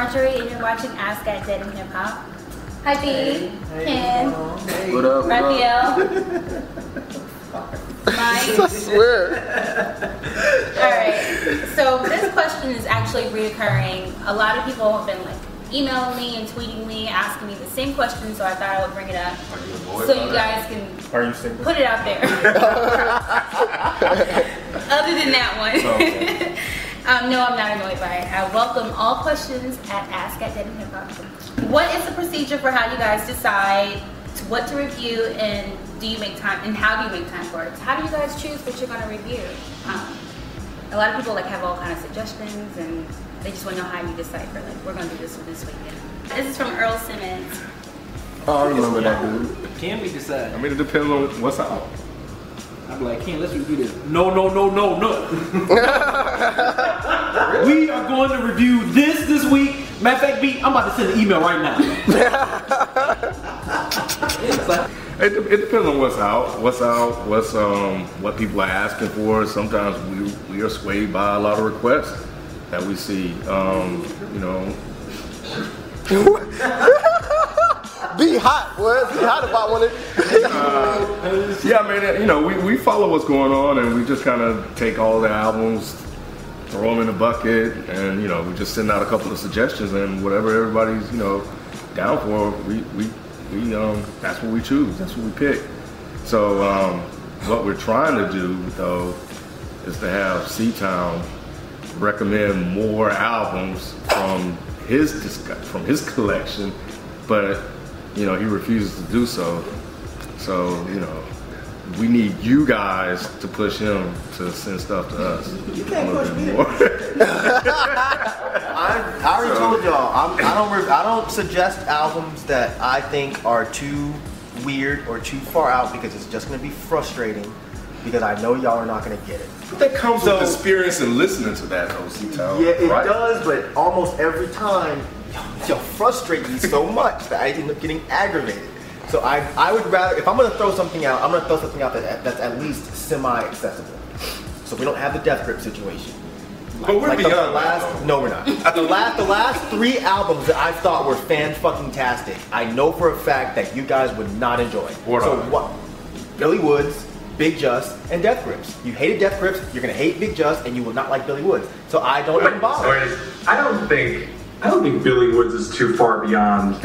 Marjorie, and you're watching Ask at Dead and Hip Hop. Hi, B. Ken. What up? Raphael. Mike. I swear. Alright, so this question is actually reoccurring. A lot of people have been like emailing me and tweeting me, asking me the same question, so I thought I would bring it up so you guys can put it out there. Other than that one. No, I'm not annoyed by it. I welcome all questions at Ask at Dead and Hip Hop. What is the procedure for how you guys decide what to review, and do you make time, and how do you make time for it? So how do you guys choose what you're going to review? A lot of people like have all kind of suggestions, and they just want to know how you decipher, like, we're going to do this for this weekend. This is from Earl Simmons. Oh, I remember that dude. Can we decide? I mean, it depends on what's out. I'm like, Ken, let's review this. No. We are going to review this week. Matter of fact, B, I'm about to send an email right now. It depends on what's out, what people are asking for. Sometimes we are swayed by a lot of requests that we see. Be hot, boy. Be hot about one. Yeah, I mean, we follow what's going on, and we just kind of take all the albums, throw them in a bucket, and we just send out a couple of suggestions, and whatever everybody's down for, we that's what we choose. That's what we pick. So what we're trying to do though is to have C-Town recommend more albums from his collection, but he refuses to do so. So we need you guys to push him to send stuff to us. You can't push me. I already told y'all. I don't suggest albums that I think are too weird or too far out, because it's just going to be frustrating. Because I know y'all are not going to get it. But that comes with experience and listening to that, C-Town. Yeah, it does. But almost every time, y'all frustrate me so much that I end up getting aggravated. So I would rather, if I'm going to throw something out, I'm going to throw something out that's at least semi-accessible. So we don't have the Death Grip situation. But we're beyond No, we're not. The last 3 albums that I thought were fan-fucking-tastic, I know for a fact that you guys would not enjoy. What? Billy Woods, Big Just, and Death Grips. You hated Death Grips, you're going to hate Big Just, and you will not like Billy Woods. So I don't even bother. I don't think Billy Woods is too far beyond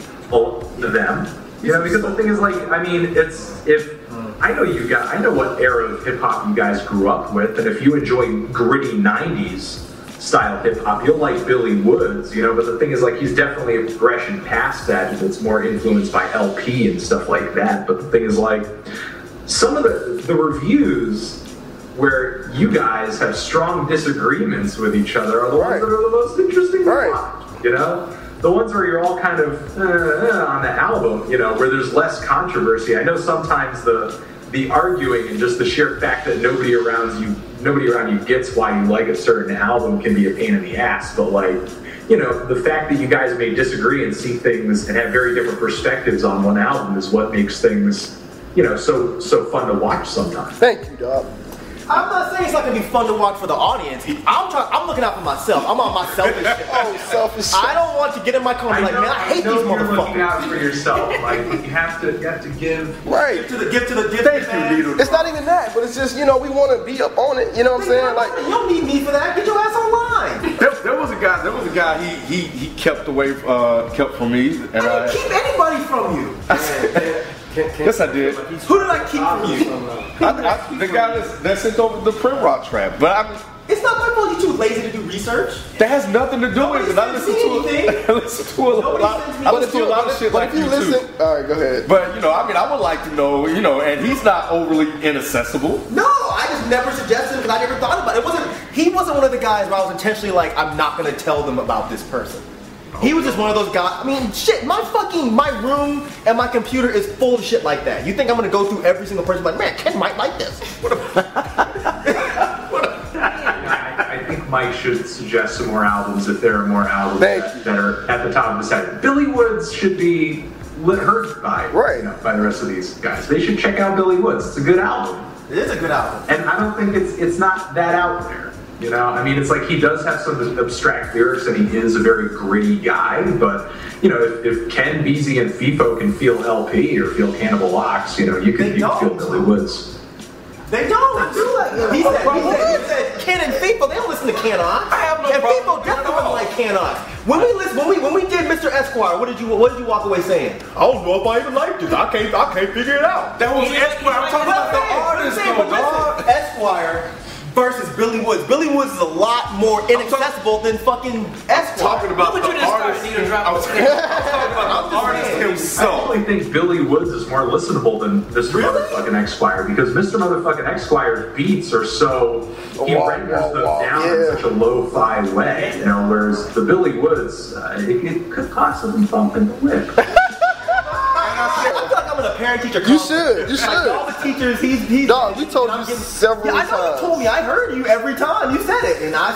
them. Because the thing is, like, I mean, I know what era of hip hop you guys grew up with, and if you enjoy gritty 90s style hip hop, you'll like Billy Woods, but the thing is, like, he's definitely a progression past that, and it's more influenced by LP and stuff like that. But the thing is, like, some of the reviews where you guys have strong disagreements with each other are the ones that are the most interesting to watch, The ones where you're all kind of on the album, where there's less controversy. I know sometimes the arguing and just the sheer fact that nobody around you gets why you like a certain album can be a pain in the ass. But the fact that you guys may disagree and see things and have very different perspectives on one album is what makes things, so fun to watch sometimes. Thank you, dog. I'm not saying it's not gonna be fun to watch for the audience. I'm looking out for myself. I'm on my selfish shit. Selfish shit. I don't want to get in my car and be like, man, I hate these motherfuckers. You're looking out for yourself. Like, you have to give. Right. Give to the It's not even that, but it's just, we want to be up on it. You know what I'm saying? Like, you don't need me for that. Get your ass online. There was a guy. He kept kept from me, and I didn't keep anybody from you. Yes, I did. Who did I keep from you? The guy that sent over the Print Rock trap. But it's not my fault you're too lazy to do research. That has nothing to do with it. I listen to a lot of shit like you too. All right, go ahead. But I would like to know, and he's not overly inaccessible. No, I just never suggested it because I never thought about it. He wasn't one of the guys where I was intentionally like, I'm not going to tell them about this person. He was just one of those guys. I mean, shit, my room and my computer is full of shit like that. You think I'm going to go through every single person like, man, Ken might like this. I think Mike should suggest some more albums if there are more albums that are at the top of the set. Billy Woods should be heard by, by the rest of these guys. They should check out Billy Woods. It's a good album. It is a good album. And I don't think it's not that out there. You know, I mean, it's like he does have some abstract lyrics and he is a very gritty guy, but, you know, if Ken, Beezy, and FIFO can feel LP or feel Cannibal Ox, you know, you can feel Billy Woods. They don't. He said Ken and FIFO, they don't listen to Canon. I have no and problem FIFO definitely doesn't like Canon. When we did Mr. Esquire, what did you walk away saying? I don't know if I even like this. I can't figure it out. That was Esquire. I'm talking about the artist, though, dog. Esquire versus Billy Woods. Billy Woods is a lot more inaccessible than fucking Esquire. Talking about the artist. I was talking about the artist I himself. actually think Billy Woods is more listenable than Mr. Motherfucking Esquire because Mr. Motherfucking Esquire's beats are so he renders them down in such a lo-fi way, you know, whereas the Billy Woods it could possibly bump in the lip. I feel like I'm in a parent-teacher You conference. should. Like all the teachers, he's. Dog, we told you several I know times. you told me. I heard you every time you said it, and I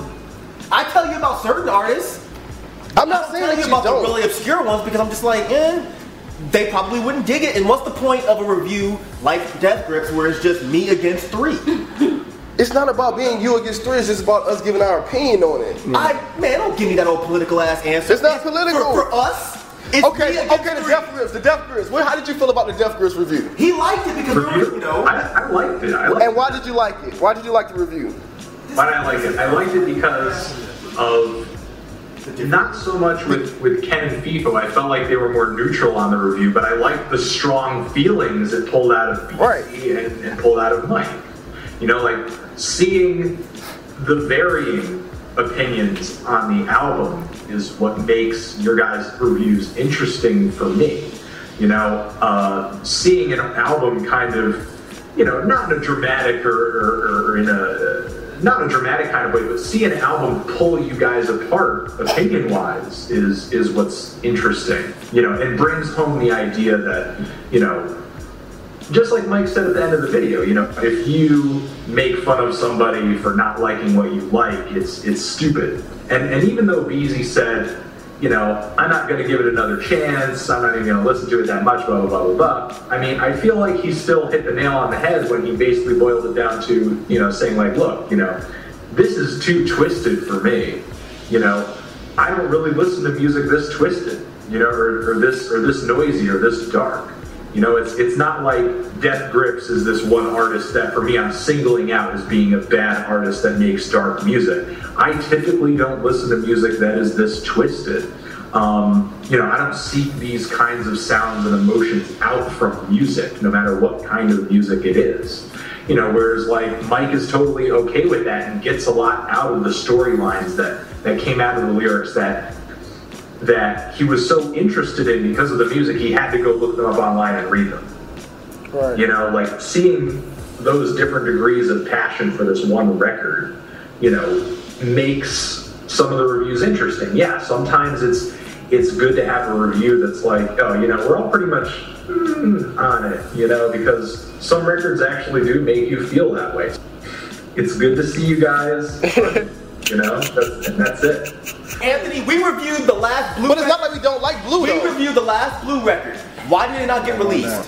tell you about certain artists. I'm not I saying tell that you you about don't. the really obscure ones because I'm just like, they probably wouldn't dig it. And what's the point of a review like Death Grips where it's just me against three? It's not about being you against three. It's just about us giving our opinion on it. Man, don't give me that old political ass answer. It's not political. For us. It's Okay, me against the three. Death Grips. How did you feel about the Death Grips review? He liked it because Review? you know. I liked it. And why did you like it? Why did you like the review? Why did I like it? I liked it because of not so much with Ken and FIFO. I felt like they were more neutral on the review, but I liked the strong feelings it pulled out of BC and pulled out of Mike. You know, like seeing the varying opinions on the album is what makes your guys' reviews interesting for me. You know, seeing an album kind of, you know, not in a dramatic or in a not a dramatic kind of way, but see an album pull you guys apart opinion-wise is what's interesting. You know, and brings home the idea that, you know, just like Mike said at the end of the video, you know, if you make fun of somebody for not liking what you like, it's stupid. And even though Beezy said, you know, I'm not going to give it another chance, I'm not even going to listen to it that much, blah, blah, blah, blah, blah. I mean, I feel like he still hit the nail on the head when he basically boiled it down to, you know, saying like, look, you know, this is too twisted for me. You know, I don't really listen to music this twisted, you know, or this noisy or this dark. You know, it's not like Death Grips is this one artist that for me I'm singling out as being a bad artist that makes dark music. I typically don't listen to music that is this twisted. You know, I don't seek these kinds of sounds and emotions out from music, no matter what kind of music it is. You know, whereas like Mike is totally okay with that and gets a lot out of the storylines that came out of the lyrics that he was so interested in because of the music, he had to go look them up online and read them. Right. You know, like seeing those different degrees of passion for this one record, you know, makes some of the reviews interesting. Yeah, sometimes it's good to have a review that's like, oh, you know, we're all pretty much on it, you know, because some records actually do make you feel that way. It's good to see you guys, you know, that's it. Anthony, we reviewed the last Blue record. But it's not like we don't like Blue, though. We reviewed the last Blue record. Why did it not get released?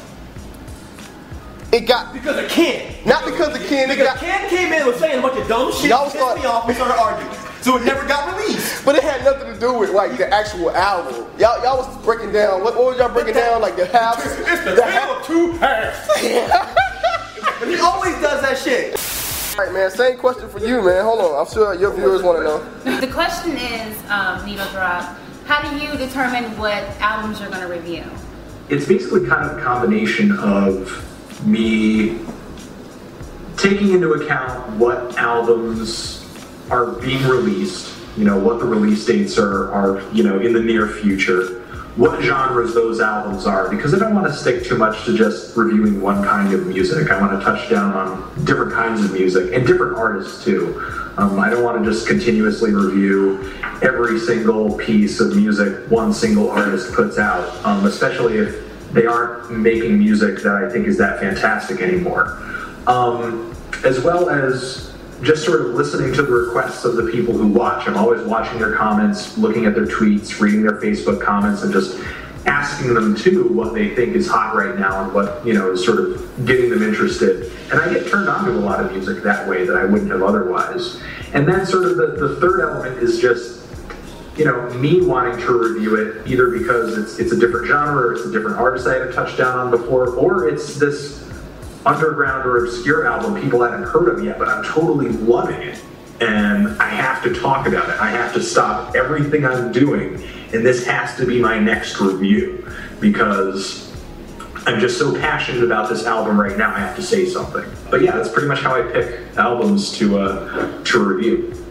Because of Ken. Not because of Ken. Because Ken came in and was saying a bunch of dumb shit, pissed me off, we started arguing. So it never got released. But it had nothing to do with like the actual album. Y'all was breaking down. What was y'all breaking down? Like the halves? It's the tale of two halves. But he always does that shit. All right, man. Same question for you, man. Hold on. I'm sure your viewers want to know. The question is, Needle Drop, how do you determine what albums you're going to review? It's basically kind of a combination of me taking into account what albums are being released, you know, what the release dates are, you know, in the near future, what genres those albums are, because I don't want to stick too much to just reviewing one kind of music. I want to touch down on different kinds of music and different artists too. I don't want to just continuously review every single piece of music one single artist puts out, especially if they aren't making music that I think is that fantastic anymore. As well as just sort of listening to the requests of the people who watch. I'm always watching their comments, looking at their tweets, reading their Facebook comments, and just asking them too what they think is hot right now and what, you know, is sort of getting them interested. And I get turned on to a lot of music that way that I wouldn't have otherwise. And then sort of the third element is just, you know, me wanting to review it either because it's a different genre or it's a different artist I haven't touched down on before, or it's this underground or obscure album people haven't heard of yet, but I'm totally loving it. And I have to talk about it. I have to stop everything I'm doing, and this has to be my next review because I'm just so passionate about this album right now. I have to say something. But yeah, that's pretty much how I pick albums to review.